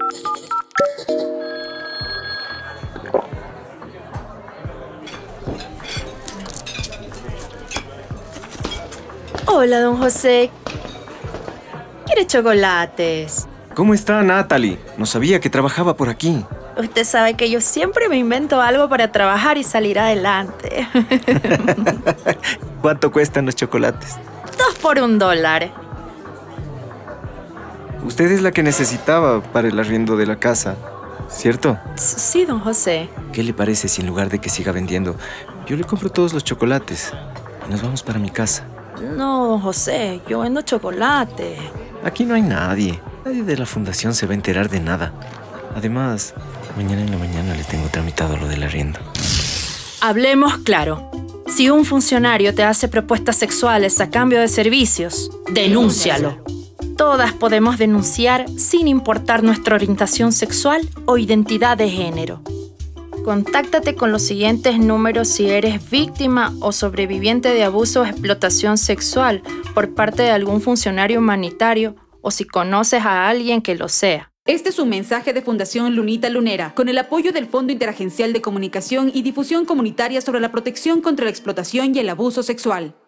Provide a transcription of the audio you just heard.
Hola, don José. ¿Quiere chocolates? ¿Cómo está, Natalie? No sabía que trabajaba por aquí. Usted sabe que yo siempre me invento algo para trabajar y salir adelante. ¿Cuánto cuestan los chocolates? 2 por $1. Usted es la que necesitaba para el arriendo de la casa, ¿cierto? Sí, don José. ¿Qué le parece si en lugar de que siga vendiendo, yo le compro todos los chocolates y nos vamos para mi casa? No, don José, yo vendo chocolate. Aquí no hay nadie. Nadie de la fundación se va a enterar de nada. Además, mañana en la mañana le tengo tramitado lo del arriendo. Hablemos claro. Si un funcionario te hace propuestas sexuales a cambio de servicios, denúncialo. Todas podemos denunciar sin importar nuestra orientación sexual o identidad de género. Contáctate con los siguientes números si eres víctima o sobreviviente de abuso o explotación sexual por parte de algún funcionario humanitario o si conoces a alguien que lo sea. Este es un mensaje de Fundación Lunita Lunera, con el apoyo del Fondo Interagencial de Comunicación y Difusión Comunitaria sobre la Protección contra la Explotación y el Abuso Sexual.